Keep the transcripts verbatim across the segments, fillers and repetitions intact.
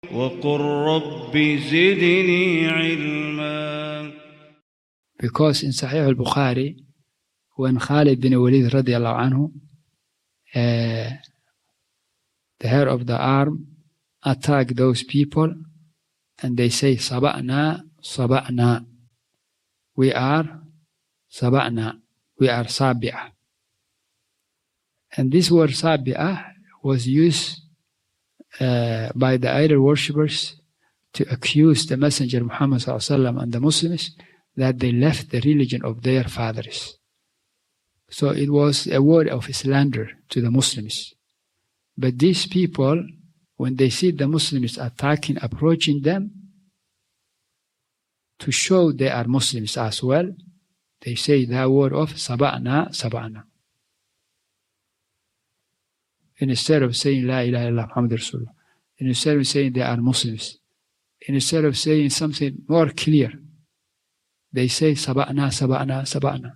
وقل رب زدني علما. Because in Sahih al-Bukhari, when Khalid bin Walid radiallahu anhu, uh, the hair of the arm attack those people, and they say, Saba'na, Saba'na. We are Saba'na. We are Sabi'ah. And this word Sabi'ah was used uh, by the idol worshippers to accuse the Messenger Muhammad sallallahu alaihi wasallam and the Muslims that they left the religion of their fathers. So it was a word of slander to the Muslims. But these people, when they see the Muslims attacking, approaching them, to show they are Muslims as well, they say that word of Saba'na, Saba'na. Instead of saying La ilaha illallah Muhammad Rasulullah, instead of saying they are Muslims, instead of saying something more clear, they say Saba'na, Saba'na, Saba'na.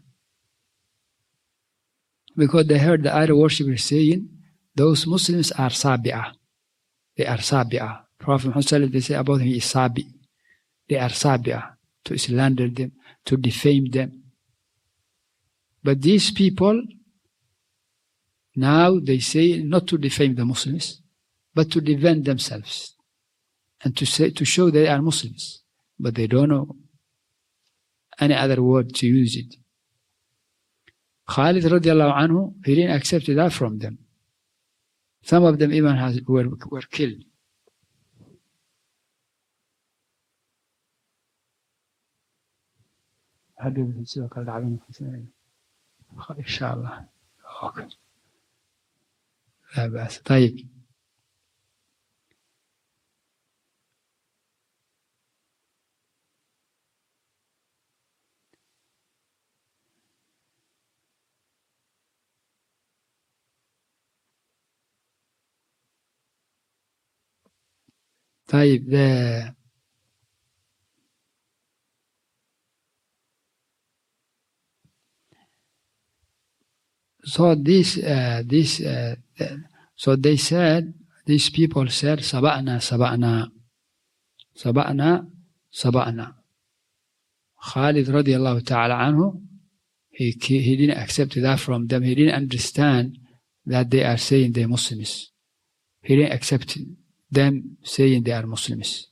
Because they heard the idol worshippers saying, those Muslims are Sabi'ah. They are Sabi'ah. Prophet Muhammad, they say about him, he is Sabi. They are Sabi'ah. To slander them, to defame them. But these people, now they say not to defame the Muslims, but to defend themselves. And to say, to show they are Muslims. But they don't know any other word to use it. Khalid radiallahu anhu, he didn't accept that from them. Some of them even has, were, were killed. إن شاء الله. أوكي. لا بأس. طيب. طيب the so this uh, this uh, so they said, these people said Saba'na, Saba'na, Saba'na, Saba'na. Khalid radiallahu ta'ala anhu, he he didn't accept that from them. He didn't understand that they are saying they're Muslims. He didn't accept them saying they are Muslims.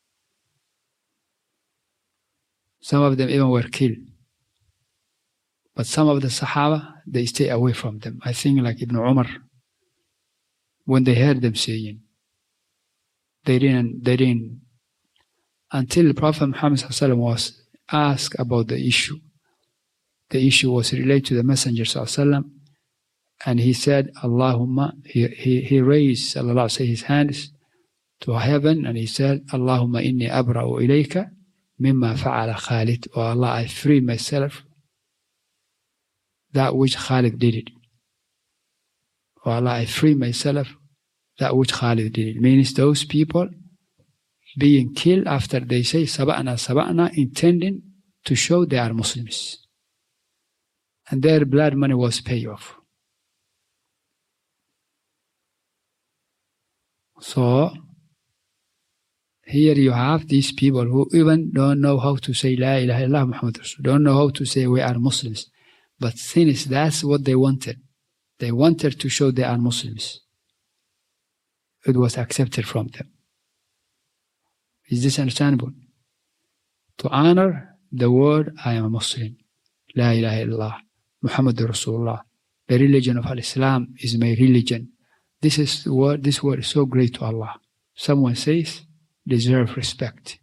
Some of them even were killed. But some of the Sahaba, they stay away from them. I think like Ibn Umar, when they heard them saying, they didn't, they didn't, until the Prophet Muhammad ﷺ was asked about the issue. The issue was related to the Messenger ﷺ, and he said, Allahumma, he, he, he raised sallallahu, his hands to heaven, and he said, Allahumma inni abra'u ilayka mimma fa'ala Khalid. Oh Allah, I free myself that which Khalid did it. Oh Allah, I free myself that which Khalid did it. Means those people being killed after they say Saba'na, Saba'na, intending to show they are Muslims. And their blood money was paid off. So, here you have these people who even don't know how to say La ilaha illallah Muhammad Rasul, don't know how to say we are Muslims. But since that's what they wanted, they wanted to show they are Muslims, it was accepted from them. Is this understandable? To honor the word, I am a Muslim, La ilaha illallah, Muhammad Rasulullah, the religion of Islam is my religion. This is the word, this word is so great to Allah. Someone says, deserve respect.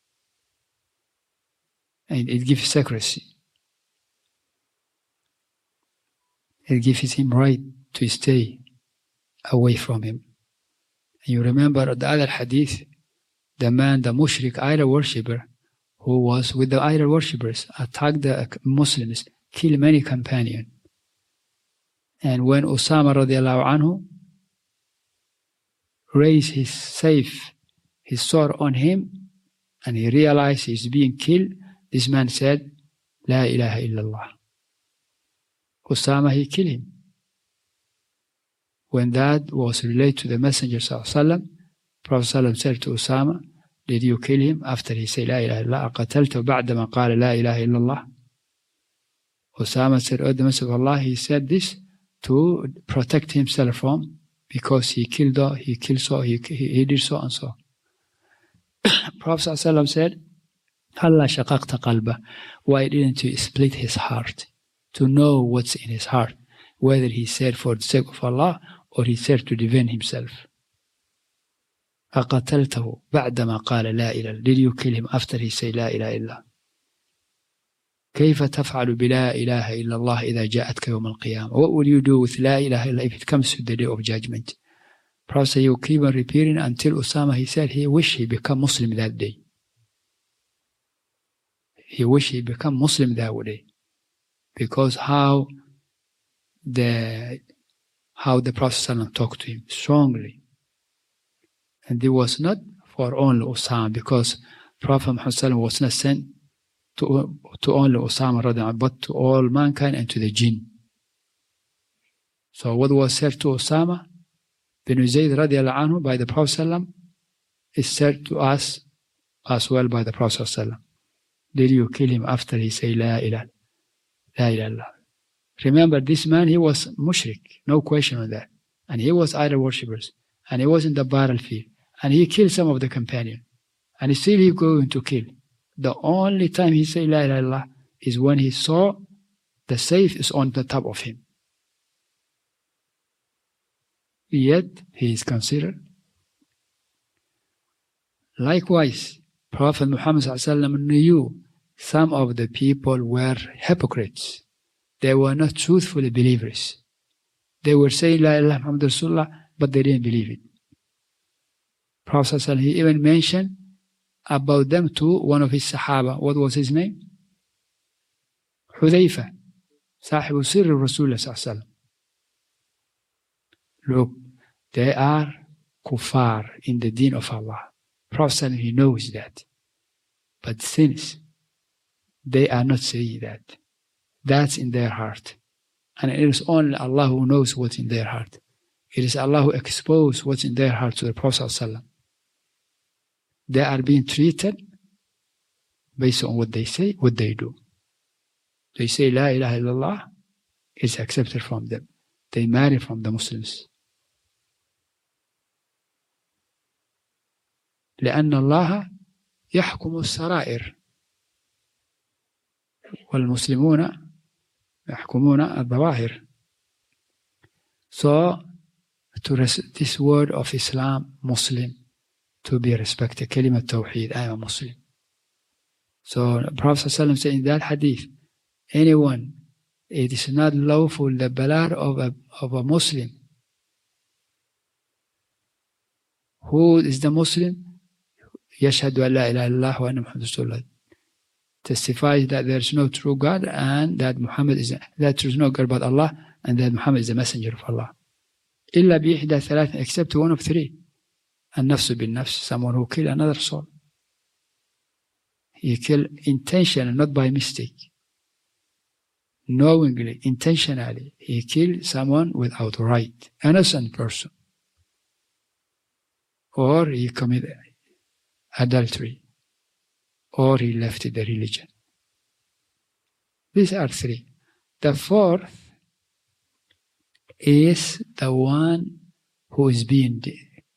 And it gives secrecy. It gives him right to stay away from him. And you remember the other hadith, the man, the mushrik idol worshipper, who was with the idol worshippers, attacked the Muslims, killed many companions. And when Usama radiallahu anhu raised his safe, his sword on him, and he realized he's being killed, this man said, La ilaha illallah. Usama, he killed him. When that was related to the Messenger sallallahu alaihi wasallam, Prophet ﷺ said to Usama, did you kill him after he said, La ilaha illallah, أقتلته بعدما قال لا إله إلا الله? Usama said, oh, the Messenger of Allah, he said this to protect himself from, because he killed, he killed so, he, he, he did so and so. Prophet ﷺ said, Allah shaqaqta qalbah, why didn't you split his heart to know what's in his heart, whether he said for the sake of Allah or he said to defend himself? أقتلته بعدما قال لا إله, did you kill him after he said لا إله إلا? كيف تفعل بلا إله إلا الله إذا جاءتك يوم القيامة? What will you do with لا إله إلا if it comes to the day of judgment? Prophet said, you keep on repeating until Usama, he said he wished he become Muslim that day. He wished he become Muslim that day, because how the how the Prophet ﷺ talked to him strongly. And it was not for only Usama, because Prophet Muhammad ﷺ was not sent to, to only Usama, but to all mankind and to the jinn. So what was said to Usama bin Zayd radiallahu anhu by the Prophet ﷺ is said to us as well by the Prophet ﷺ. Did you kill him after he said La ilaha, La ilaha? Remember, this man, he was mushrik, no question on that. And he was idol worshippers. And he was in the battlefield. And he killed some of the companions. And still he going to kill. The only time he said La ilaha illallah is when he saw the safe is on the top of him. Yet he is considered. Likewise, Prophet Muhammad ﷺ knew some of the people were hypocrites. They were not truthful believers. They were saying La ilaha Muhammad Rasulullah, but they didn't believe it. Prophet ﷺ, he even mentioned about them to one of his Sahaba. What was his name? Hudayfa, Sahibu Sirri Rasulullah ﷺ. Look, they are kuffar in the deen of Allah. Prophet ﷺ, he knows that. But since they are not saying that, that's in their heart. And it is only Allah who knows what's in their heart. It is Allah who exposes what's in their heart to the Prophet ﷺ. They are being treated based on what they say, what they do. They say La ilaha illallah, is accepted from them. They marry from the Muslims. لأن الله يحكم السرائر والمسلمون يحكمون الظواهر. So, to res- this word of Islam, Muslim, to be respected, kalimat tawheed, I am a Muslim. So, the Prophet ﷺ said in that hadith, anyone, it is not lawful the blood of a, of a Muslim. Who is the Muslim? يشهد أن لا إله إلا الله وأن محمد رسول الله. Testifies that there is no true God and that Muhammad is, that there is no God but Allah and that Muhammad is the messenger of Allah. إلا بإحدى ثلاث, except one of three. النفس بالنفس, someone who kill another soul. He kill intentionally, not by mistake. Knowingly, intentionally, he killed someone without right, innocent person. Or he committed adultery, or he left the religion. These are three. The fourth is the one who is being the,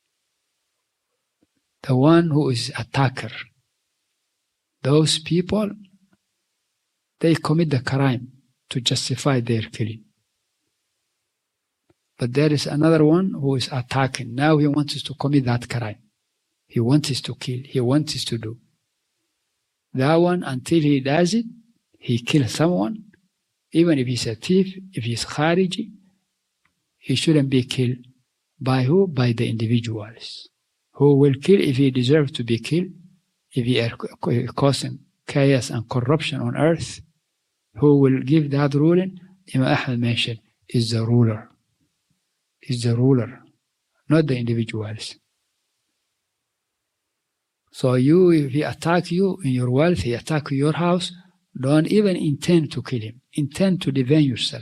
the one who is attacker. Those people, they commit the crime to justify their killing. But there is another one who is attacking. Now he wants to commit that crime. He wants to kill. He wants to do. That one, until he does it, he kills someone. Even if he's a thief, if he's khariji, he shouldn't be killed. By who? By the individuals. Who will kill if he deserves to be killed, if he is causing chaos and corruption on earth. Who will give that ruling? Imam Ahmad mentioned, is the ruler. Is the ruler, not the individuals. So you, if he attack you in your wealth, he attack your house, don't even intend to kill him. Intend to defend yourself.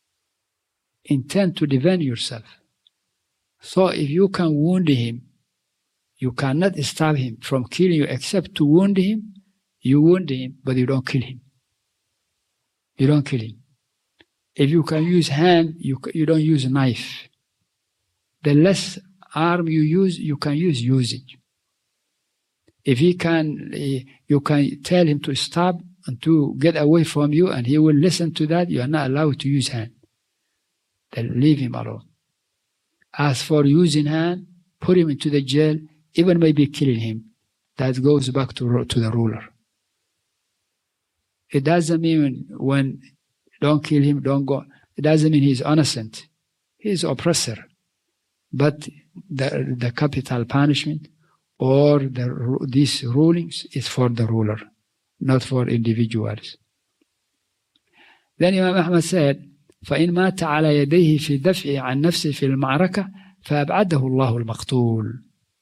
Intend to defend yourself. So if you can wound him You cannot stop him from killing you except to wound him. You wound him, but you don't kill him. You don't kill him. If you can use hand, you, you don't use a knife. The less arm you use, you can use, use it. If he can, you can tell him to stop and to get away from you, and he will listen to that. You are not allowed to use hand. Then leave him alone. As for using hand, put him into the jail, even maybe killing him. That goes back to, to the ruler. It doesn't mean when don't kill him, don't go. It doesn't mean he's innocent. He's oppressor. But the, the capital punishment or the, these rulings is for the ruler, not for individuals. Then Imam Ahmad said, فإن مات على يديه في دفعه عن نفسه في المعركة فأبعده الله المقتول.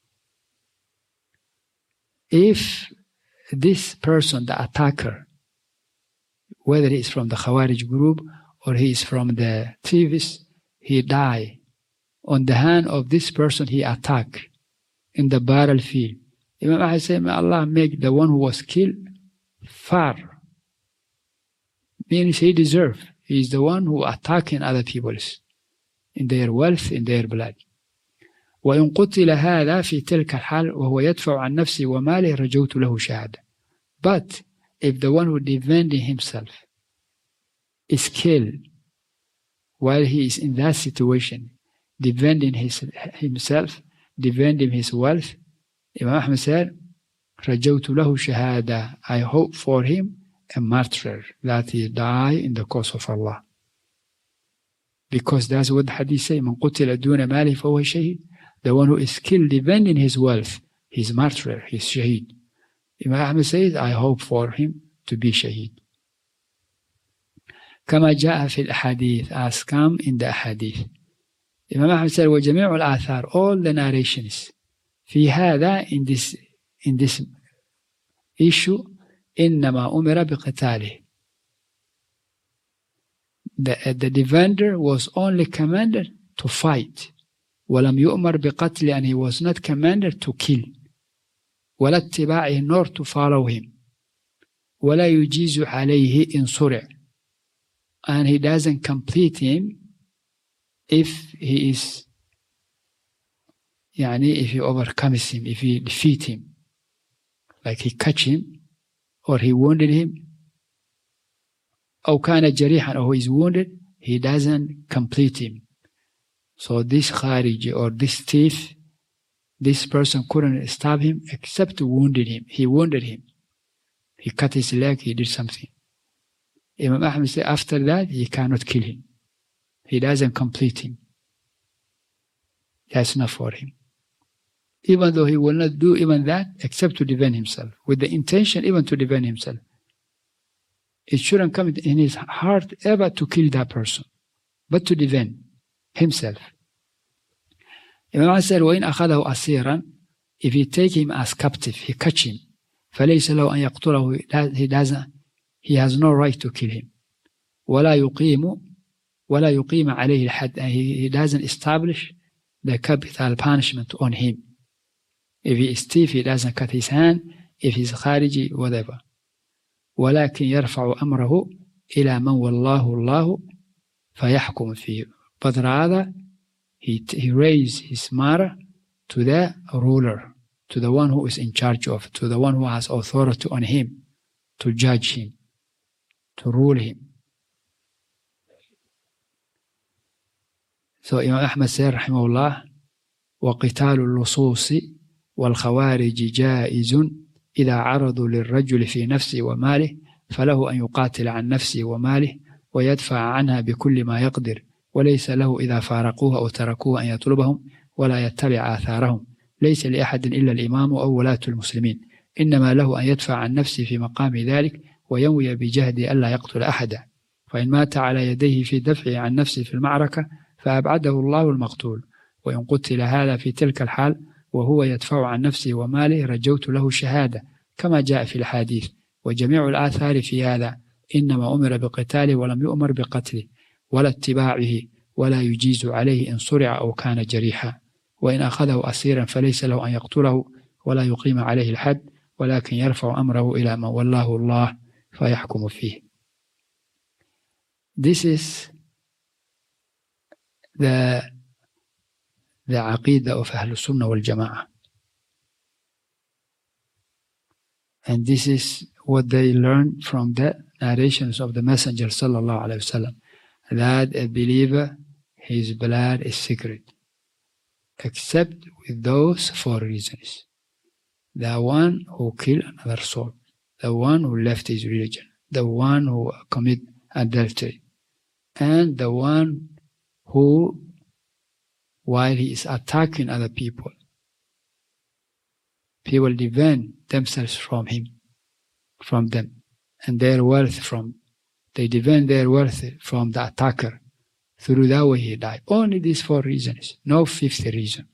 If this person, the attacker, whether he is from the Khawarij group or he is from the Tivus, he die on the hand of this person he attacked in the battlefield. Imam Ahmad said, may Allah make the one who was killed far. Means he deserves. He is the one who attacking other people in their wealth, in their blood. وإن قتل هذا في تلك الحال وهو يدفع عن نفسه وماله رجوت له شهادة. But if the one who defending himself is killed while he is in that situation, defending his, himself, defending his wealth, Imam Ahmad said, رجوت له شهادة. I hope for him a martyr, that he die in the cause of Allah. Because that's what the hadith say, من قتل دون ماله فهو شهيد. The one who is killed defending his wealth, he's martyr, he's shaheed. Imam Ahmad says, I hope for him to be shaheed. كما جاء في الأحاديث, as come in the ahadith. Imam Ahmad said, وجميع الآثار, all the narrations, في هذا, in this, in this issue, إنما أمر بقتاله. The, the defender was only commanded to fight. ولم يؤمر بقتل, and he was not commanded to kill. ولا اتباعه, nor to follow him. ولا يجيز عليه إن صرع, and he doesn't complete him if he is, يعني if he overcomes him, if he defeat him, like he catch him or he wounded him, أو كان جريحا, or he is wounded, he doesn't complete him. So this Khariji or this thief, this person couldn't stab him except wounded him. He wounded him. He cut his leg, he did something. Imam Ahmad said after that he cannot kill him. He doesn't complete him. That's not for him. Even though he will not do even that except to defend himself, with the intention even to defend himself. It shouldn't come in his heart ever to kill that person, but to defend himself. Imam Ahmad said, وَإِنْ أَخَذَهُ أَسِيرًا, if he take him as captive, he catch him, فَلَيْسَ لَهُ أَنْ يَقْتُلَهُ, he doesn't, he has no right to kill him. وَلَا يُقِيمُ وَلَا يُقِيمَ عَلَيْهِ الْحَدَّ, and he, he doesn't establish the capital punishment on him. If he is thief, he doesn't cut his hand. If he's Khariji, whatever. ولكن يرفع أمره إلى من والله الله فيحكم فيه. But rather, he, he raised his matter to the ruler, to the one who is in charge of, to the one who has authority on him, to judge him, to rule him. So Imam Ahmad said, رحمه الله, وقتال اللصوص والخوارج جائز إذا عرضوا للرجل في نفسه وماله فله أن يقاتل عن نفسه وماله ويدفع عنها بكل ما يقدر، وليس له إذا فارقوه أو تركوه أن يطلبهم ولا يتبع آثارهم. ليس لأحد إلا الإمام أو ولاة المسلمين، إنما له أن يدفع عن نفسه في مقام ذلك وينوي بجهده ألا يقتل أحدا. فإن مات على يديه في دفعه عن نفسه في المعركة فأبعده الله المقتول. وإن قتل هذا في تلك الحال وهو يدفع عن نفسه وماله رجوت له شهادة كما جاء في الحديث. وجميع الآثار في هذا إنما أمر بقتاله ولم يؤمر بقتله ولا اتباعه ولا يجيز عليه إن صرع أو كان جريحا. وإن أخذه أسيرا فليس له أن يقتله ولا يقيم عليه الحد ولكن يرفع أمره إلى من والله الله فيحكم فيه. This is the the aqidah of Ahlul Sunnah wal Jama'ah. And this is what they learned from the narrations of the Messenger sallallahu alaihi wasallam, that a believer, his blood is sacred, except with those four reasons: the one who killed another soul, the one who left his religion, the one who commit adultery, and the one who, while he is attacking other people, people defend themselves from him, from them, and their worth from, they defend their worth from the attacker. Through that way he died. Only these four reasons, no fifth reason.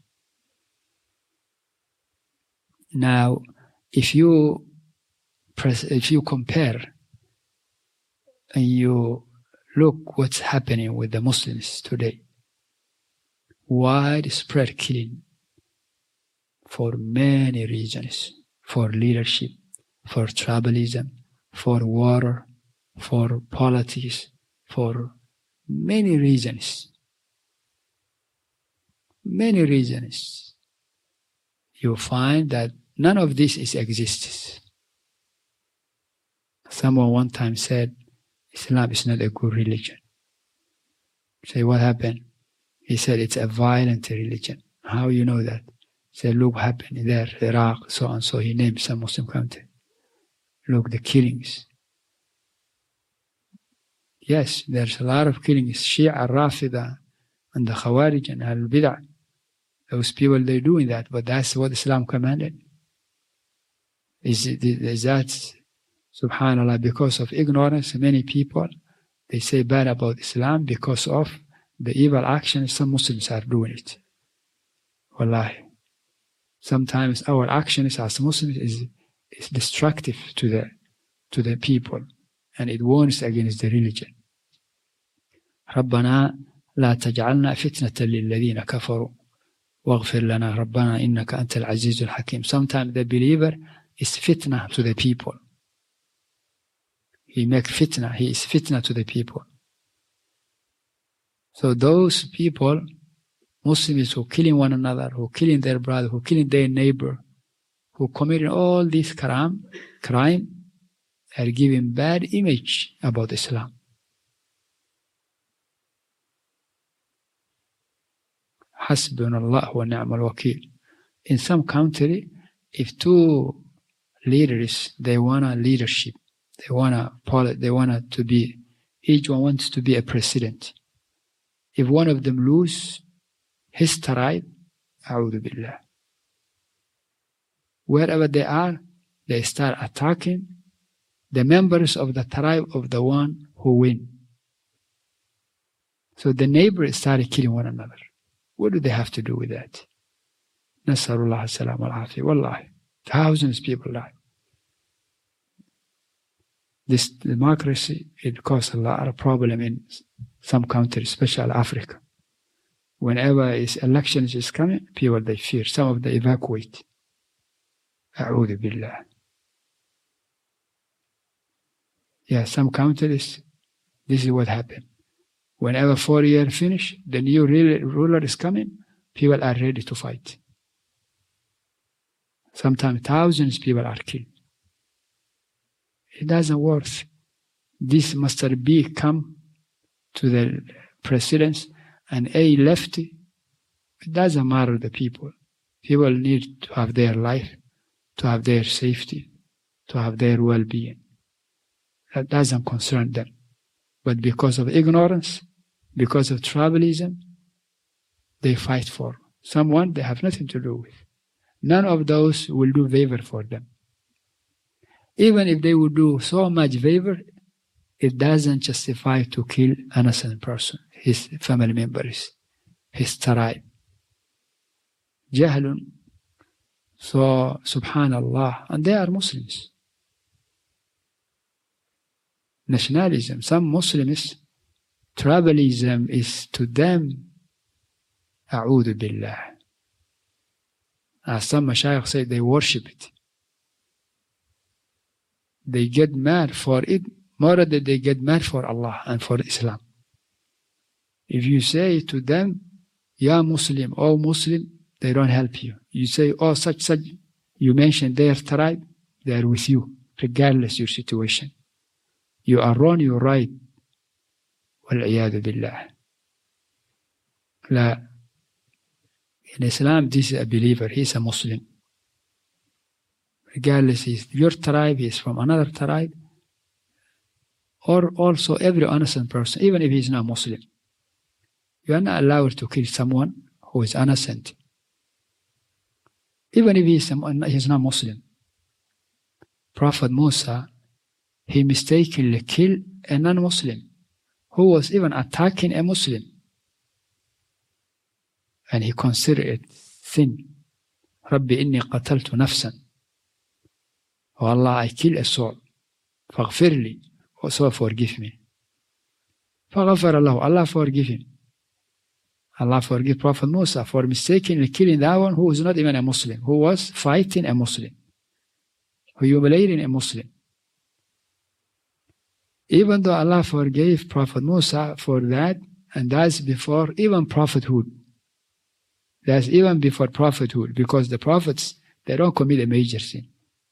Now, if you press, if you compare and you look what's happening with the Muslims today, widespread killing for many reasons, for leadership, for tribalism, for water, for politics, for many reasons. Many reasons. You find that none of this is exists. Someone one time said, Islam is not a good religion. Say, what happened? He said, it's a violent religion. How you know that? He said, look what happened there, Iraq, so and so. He named some Muslim country. Look, the killings. Yes, there's a lot of killings. Shia, Rafida, and the Khawarij and Al-Bid'ah. Those people, they're doing that, but that's what Islam commanded. Is, it, is that, subhanAllah, because of ignorance, many people, they say bad about Islam because of the evil actions some Muslims are doing it. Wallahi. Sometimes our actions as Muslims is, is destructive to the, to the people, and it warns against the religion. ربنا لا تجعلنا فتنة للذين كفروا واغفر لنا ربنا إنك أنت العزيز الحكيم. Sometimes the believer is fitna to the people. He makes fitna, he is fitna to the people. So those people, Muslims who killing one another, who killing their brother, who killing their neighbor, who committing all this crime, crime, are giving bad image about Islam. Hasbunallah wa ni'mal wakil. In some country, if two leaders, they want a leadership, they want a, they want to be, each one wants to be a president. If one of them lose his tribe, a'udhu billah. Wherever they are, they start attacking the members of the tribe of the one who win. So the neighbors started killing one another. What do they have to do with that? Nasarullah as-salam wal-afi. Wallahi. Thousands of people die. This democracy, it causes a lot of problem in some countries, especially Africa. Whenever is elections is coming, people they fear. Some of them evacuate. A'udhu billah. Yeah, some countries, this is what happened. Whenever four years finish, the new ruler is coming, people are ready to fight. Sometimes thousands of people are killed. It doesn't work. This Mister B come to the presidents and A left. It doesn't matter the people. People need to have their life, to have their safety, to have their well-being. That doesn't concern them. But because of ignorance, because of tribalism, they fight for someone they have nothing to do with. None of those will do favor for them. Even if they would do so much favor, it doesn't justify to kill an innocent person, his family members, his tribe. Jahlun. So, subhanallah, and they are Muslims. Nationalism, some Muslims, tribalism is to them, a'udhu billah. As some mashayikh say, they worship it. They get mad for it more than they get mad for Allah and for Islam. If you say to them, Ya Muslim, oh Muslim, they don't help you. You say, oh such, such, you mention their tribe, they are with you, regardless your situation. You are wrong, you're right. Wal-iyadu billah. La. In Islam, this is a believer, he's a Muslim. Regardless, he's your tribe, he's from another tribe, or also every innocent person, even if he's not Muslim. You are not allowed to kill someone who is innocent, even if he's, he's not Muslim. Prophet Musa, he mistakenly killed a non-Muslim who was even attacking a Muslim. And he considered it sin. Rabbi inni qataltu nafsan. Oh Allah, I killed a soul. Faghfir li. So forgive me. Faghfar Allah. Allah forgive him. Allah forgive Prophet Musa for mistakenly killing that one who was not even a Muslim, who was fighting a Muslim, who humiliating a Muslim. Even though Allah forgave Prophet Musa for that, and that's before even prophethood. That's even before prophethood, because the prophets, they don't commit a major sin.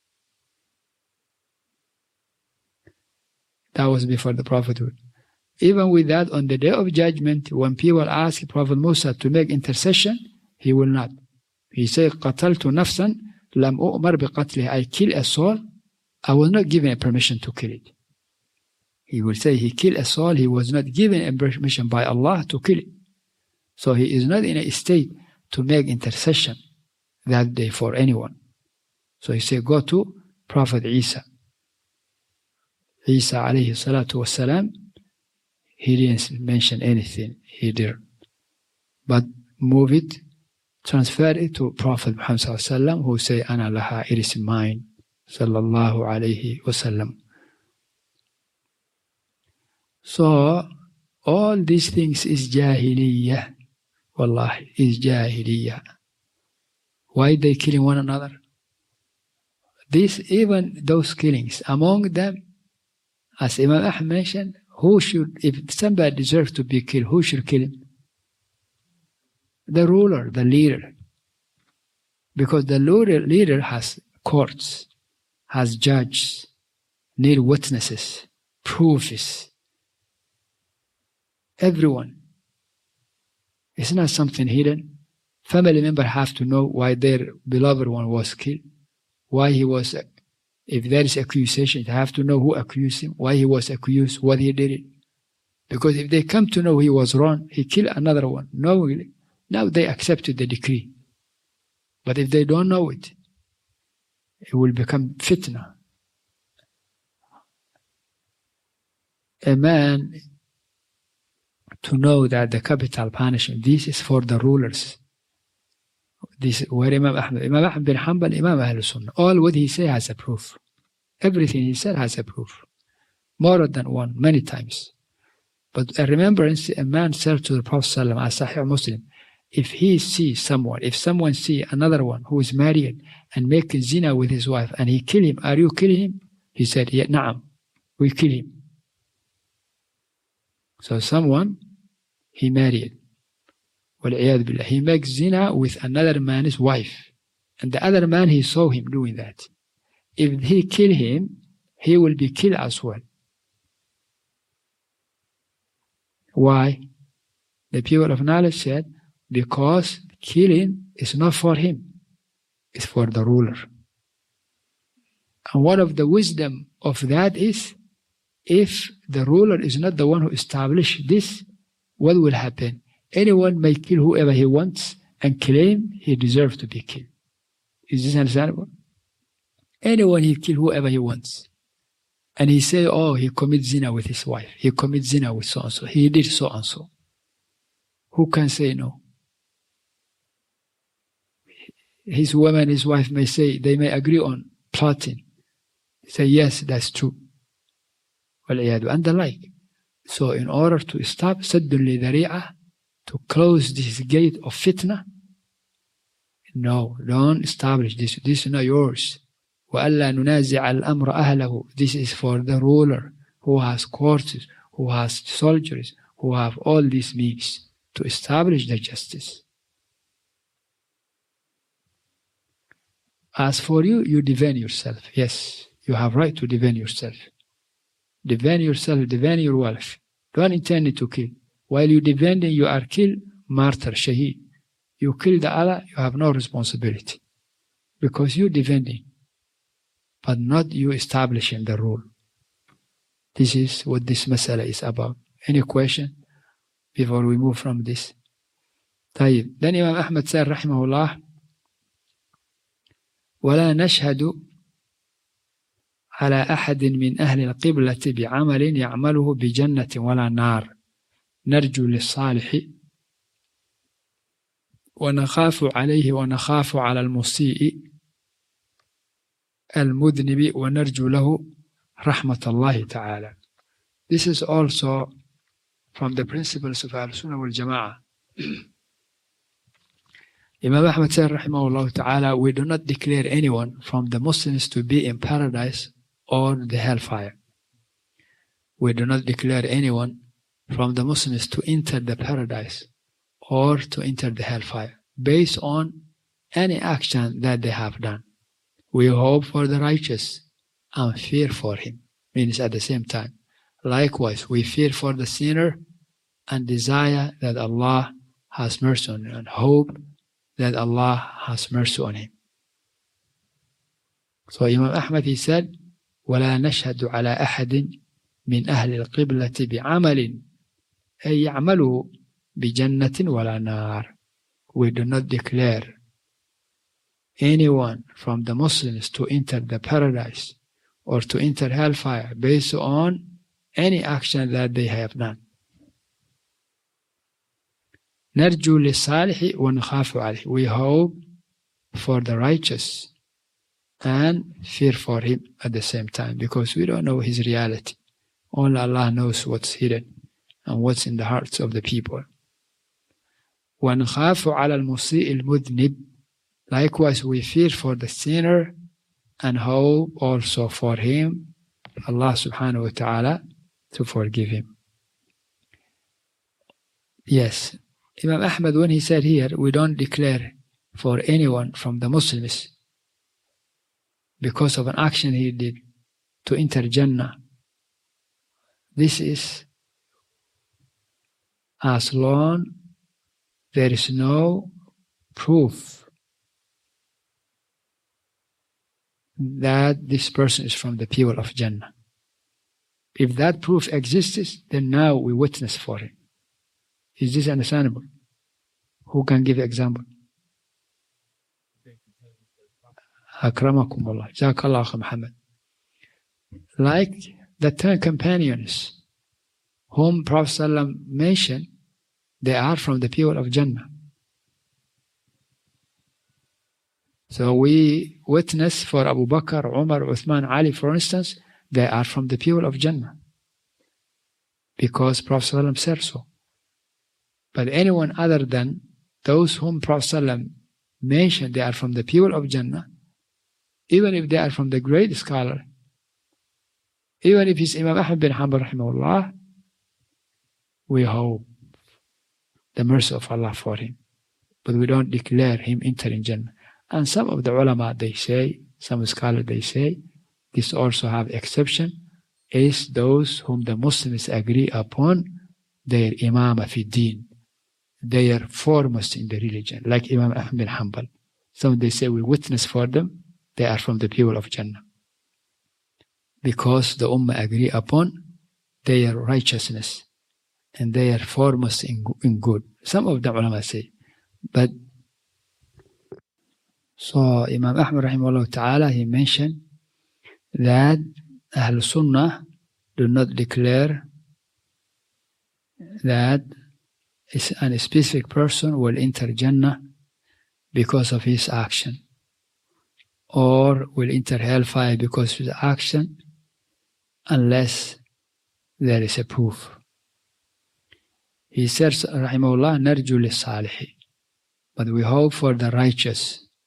That was before the prophethood. Even with that, on the day of judgment, when people ask Prophet Musa to make intercession, he will not. He said, قَتَلْتُ نَفْسًا لَمْ أُؤْمَرْ بِقَتْلِهِ. I kill a soul, I was not given a permission to kill it. He will say he killed a soul, he was not given a permission by Allah to kill it. So he is not in a state to make intercession that day for anyone. So he said, go to Prophet Isa. Isa alayhi salatu wasalam, he didn't mention anything he did. But move it, transfer it to Prophet Muhammad sallallahu alayhi wa sallam, who say, Ana laha, it is mine, sallallahu alayhi wa sallam. So, all these things is jahiliyyah. Wallahi, is jahiliyyah. Why they killing one another? This, even those killings, among them, as Imam Ahmad mentioned, who should, if somebody deserves to be killed, who should kill him? The ruler, the leader. Because the leader has courts, has judges, need witnesses, proofs. Everyone. It's not something hidden. Family members have to know why their beloved one was killed, why he was, if there is accusation, they have to know who accused him, why he was accused, what he did it. Because if they come to know he was wrong, he killed another one knowingly, now they accepted the decree. But if they don't know it, it will become fitna. A man, to know that the capital punishment, this is for the rulers. This is where Imam Ahmad, Imam Ahmad bin Hanbal, Imam Ahl Sunnah. All what he said has a proof. Everything he said has a proof. More than one, many times. But a remembrance, a man said to the Prophet ﷺ, as Sahih Muslim, if he sees someone, if someone sees another one who is married and making zina with his wife, and he kill him, are you killing him? He said, yeah, na'am, we kill him. So someone, he married. Wal-iyad billah. He makes zina with another man's wife. And the other man, he saw him doing that. If he kill him, he will be killed as well. Why? The people of knowledge said, because killing is not for him. It's for the ruler. And one of the wisdom of that is, if the ruler is not the one who established this, what will happen? Anyone may kill whoever he wants and claim he deserves to be killed. Is this understandable? Anyone, he kill whoever he wants. And he say, oh, he commits zina with his wife. He commits zina with so-and-so. He did so-and-so. Who can say no? His woman, his wife may say, they may agree on plotting. Say, yes, that's true. And the like. So in order to stop saddun li dhari'ah, to close this gate of fitna, No, don't establish this. This is not yours. وَأَلَّا نُنَازِعَ الْأَمْرَ أَهْلَهُ. This is for the ruler who has courts, who has soldiers, who have all these means to establish the justice. As for you, you defend yourself. Yes, you have right to defend yourself. Defend yourself, defend your wealth. Don't intend to kill. While you defending, you are killed, martyr, shaheed. You kill the other, you have no responsibility. Because you defending, but not you establishing the rule. This is what this masala is about. Any question before we move from this? طيب. Then Imam Ahmad said, rahimahullah, ولا نشهد على أحد من أهل القبلة بعمل يعمله بجنة ولا نار نرجو للصالح ونخاف عليه ونخاف على المسيء المذنب ونرجو له رحمة الله تعالى. This is also from the principles of Ahl-Sunnah wal Jama'ah. Imam Ahmad said, rahimahullah ta'ala, we do not declare anyone from the Muslims to be in paradise or the hellfire. We do not declare anyone from the Muslims to enter the paradise or to enter the hellfire based on any action that they have done. We hope for the righteous and fear for him. Means at the same time. Likewise, we fear for the sinner and desire that Allah has mercy on him and hope that Allah has mercy on him. So Imam Ahmad, he said, وَلَا نَشْهَدُ عَلَى أَحَدٍ مِنْ أَهْلِ الْقِبْلَةِ بِعَمَلٍ أي يعمله بِجَنَّةٍ وَلَا نَارٍ. We do not declare anyone from the Muslims to enter the paradise or to enter hellfire based on any action that they have done. نرجو للصالح ونخاف عليه. We hope for the righteous and fear for him at the same time, because we don't know his reality. Only Allah knows what's hidden and what's in the hearts of the people. ونخاف على المسيء المذنب. Likewise, we fear for the sinner and hope also for him, Allah subhanahu wa ta'ala, to forgive him. Yes, Imam Ahmad, when he said here, we don't declare for anyone from the Muslims because of an action he did to enter Jannah. This is as long there is no proof that this person is from the people of Jannah. If that proof exists, then now we witness for him. Is this understandable? Who can give example? Akramakumullah. Jazakallah Muhammad. Like the ten companions whom Prophet ﷺ mentioned, they are from the people of Jannah. So we witness for Abu Bakr, Umar, Uthman, Ali, for instance, they are from the people of Jannah because Prophet ﷺ said so. But anyone other than those whom Prophet ﷺ mentioned, they are from the people of Jannah, even if they are from the great scholar, even if it's Imam Ahmad bin Hanbal rahimahullah, we hope the mercy of Allah for him, but we don't declare him entering Jannah. And some of the ulama, they say, some scholars, they say, this also have exception, is those whom the Muslims agree upon their imam fi din, they are foremost in the religion, like Imam Ahmad bin Hanbal. Some they say we witness for them, they are from the people of Jannah, because the Ummah agree upon their righteousness and they are foremost in, in good. Some of the ulama say, but so Imam Ahmad rahimahullah ta'ala, he mentioned that Ahl Sunnah do not declare that a specific person will enter Jannah because of his action, or will enter hellfire because of his action, unless there is a proof. He says, rahimahullah, narju lis-salihi, but we hope for the righteous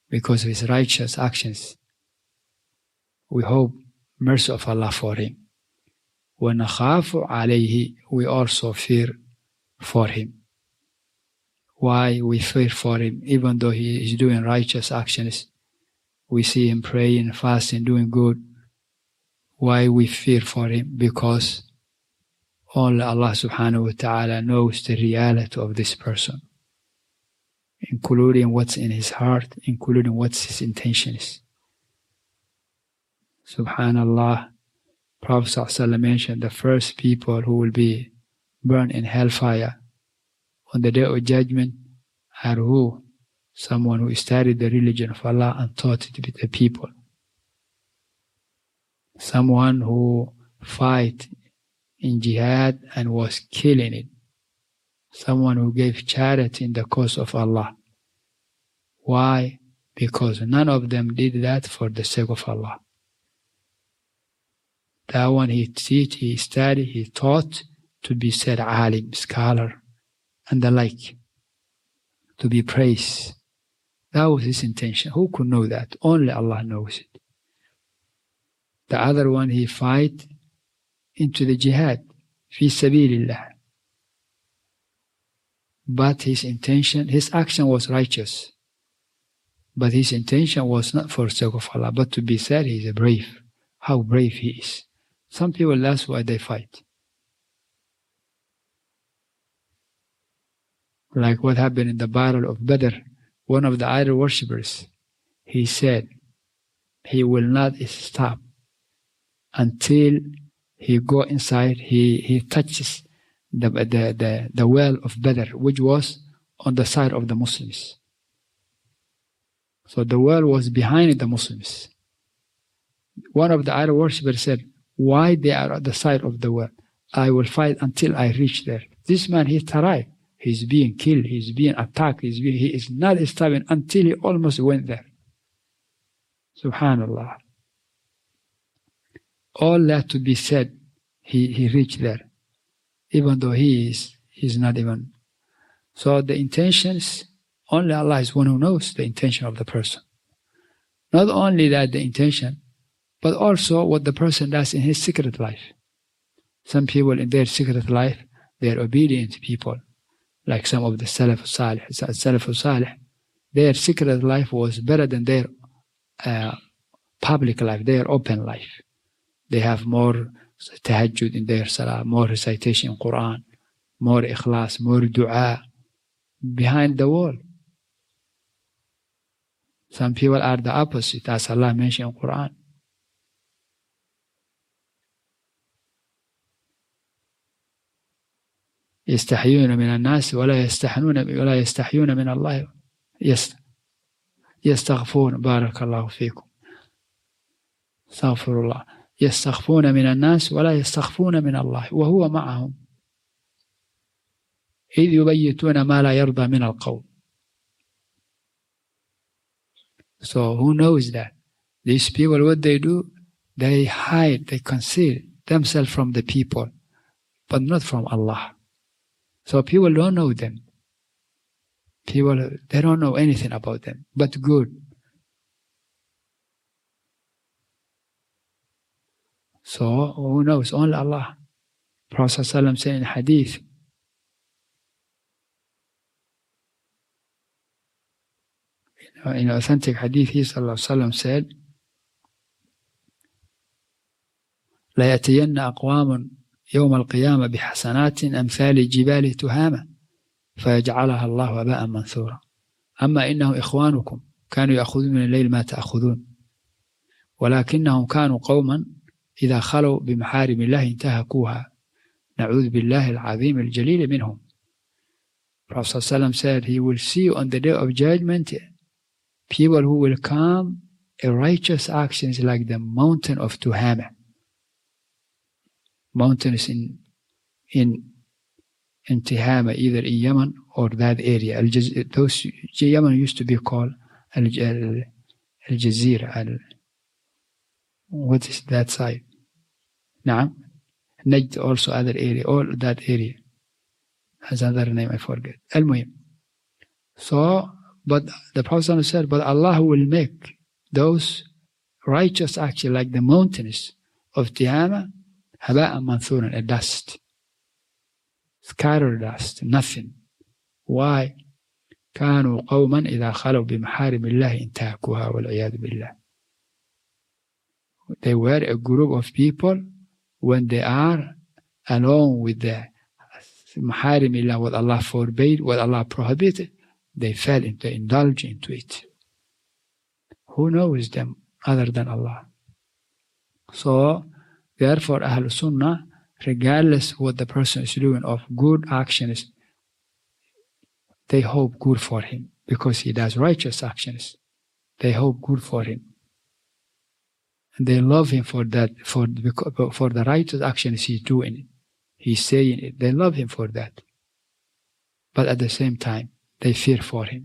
because of his righteous actions. We hope mercy of Allah for him. وَنَخَافُ عَلَيْهِ, we also fear for him. Why we fear for him? Even though he is doing righteous actions, we see him praying, fasting, doing good. Why we fear for him? Because only Allah subhanahu wa ta'ala knows the reality of this person, including what's in his heart, including what's his intentions. Subhanallah, Prophet ﷺ mentioned the first people who will be burned in hellfire on the day of judgment are who? Someone who studied the religion of Allah and taught it to the people. Someone who fight in jihad and was killing it. Someone who gave charity in the cause of Allah. Why? Because none of them did that for the sake of Allah. That one he teach, he studied, he taught to be said alim, scholar, and the like, to be praised. That was his intention. Who could know that? Only Allah knows it. The other one, he fight into the jihad, fi sabilillah. But his intention, his action was righteous. But his intention was not for the sake of Allah, but to be said he is brave. How brave he is. Some people, that's why they fight. Like what happened in the Battle of Badr. One of the idol worshippers, he said he will not stop until he go inside, he, he touches the, the, the, the well of Badr, which was on the side of the Muslims. So the well was behind the Muslims. One of the idol worshippers said, why they are at the side of the well? I will fight until I reach there. This man, he's tarai. He's being killed. He's being attacked. He's being, he is not stopping until he almost went there. Subhanallah. All that to be said, he, he reached there. Even though he is he's not even. So the intentions, only Allah is one who knows the intention of the person. Not only that, the intention, but also what the person does in his secret life. Some people in their secret life, they are obedient people. Like some of the Salaf Salih, Salaf Salih, their secret life was better than their uh, public life, their open life. They have more tahajjud in their salah, more recitation in Quran, more ikhlas, more dua behind the wall. Some people are the opposite, as Allah mentioned in Quran. يستحيون من الناس ولا يستحنون ولا يستحيون من الله يستغفون بارك الله فيكم استغفر الله يستخفون من الناس ولا يستخفون من الله وهو معهم إذ يبيتون ما لا يرضى من القول. So who knows that? These people, what they do, they hide, they conceal themselves from the people, but not from Allah. So people don't know them. People, they don't know anything about them, but good. So who knows? Only Allah. Prophet ﷺ said in hadith, in authentic hadith, he ﷺ said, لا يأتين أقوام يوم القيامة بحسنات أمثال جبال تهامة فيجعلها الله وباء منثورا أما إنهم إخوانكم كانوا يأخذون من الليل ما تأخذون ولكنهم كانوا قوما إذا خلوا بمحارم الله انتهكوها نعوذ بالله العظيم الجليل منهم. Prophet ﷺ said, he will see on the day of judgment people who will come in righteous actions like the mountain of Tuhama. Mountains in in in Tihama, either in Yemen or that area. Al those Yemen used to be called Al Jazeera. Al, what is that side? Naam. Najd also other area. All that area has another name I forget. Al Muhim. So but the Prophet said, but Allah will make those righteous actions like the mountains of Tihama, haba'an manthura, a dust, scattered dust, nothing. Why? كانوا قوما إذا خلوا بمحارم الله انتهكوها والعياذ بالله. They were a group of people when they are alone with the محارم الله, what Allah forbade, what Allah prohibited, they fell into, indulge into it. Who knows them other than Allah? So, therefore, Ahlul Sunnah, regardless what the person is doing of good actions, they hope good for him because he does righteous actions. They hope good for him. And they love him for that, for, for the righteous actions he's doing. He's saying it. They love him for that. But at the same time, they fear for him.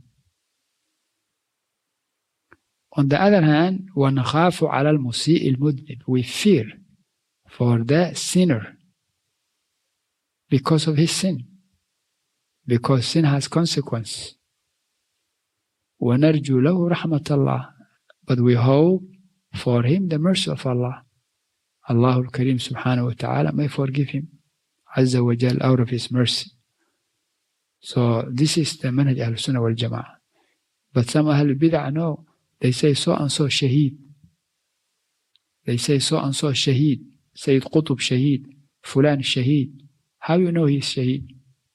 On the other hand, وَنَخَافُ عَلَى الْمُسِيءِ الْمُذْنِبِ, we fear for the sinner because of his sin. Because sin has consequence. وَنَرْجُو لَهُ رَحْمَةَ اللَّهِ, but we hope for him the mercy of Allah. Allah al-Karim subhanahu wa ta'ala may forgive him Azza wa Jal out of his mercy. So this is the manhaj Ahlul Sunnah wal Jama'ah. But some Ahlul Bid'ah, no, they say so and so shaheed. They say so and so shaheed. Sayyid Qutb shaheed. Fulan shaheed. How you know he's shaheed?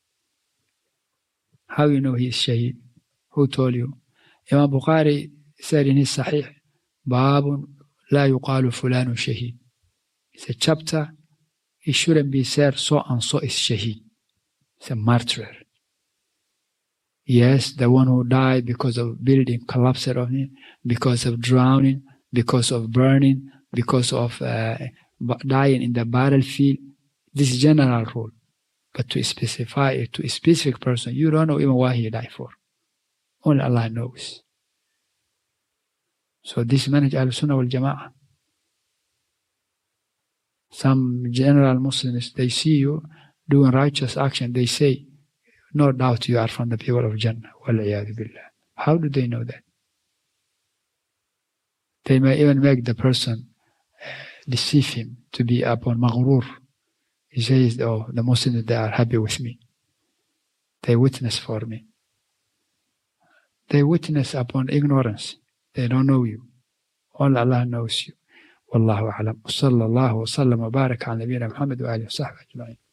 How you know he's shaheed? Who told you? Imam Bukhari said in his Sahih, Babun la yuqalu fulanu shaheed. It's a chapter, it shouldn't be said so and so is shaheed. It's a martyr. Yes, the one who died because of building collapsed on him, because of drowning, because of burning, because of uh, dying in the battlefield. This is general rule. But to specify it to a specific person, you don't know even why he died for. Only Allah knows. So this manhaj Ahlul Sunnah wal Jama'ah. Some general Muslims, they see you doing righteous action, they say, no doubt you are from the people of Jannah. Wal-iyadhu billah. How do they know that? They may even make the person uh, deceive him to be upon maghrur. He says, oh, the Muslims, they are happy with me. They witness for me. They witness upon ignorance. They don't know you. Only Allah knows you. Wallahu a'lam. Sallallahu wa sallam wa barak ala nabiyyina Muhammad wa alihi wa sahbihi ajma'in.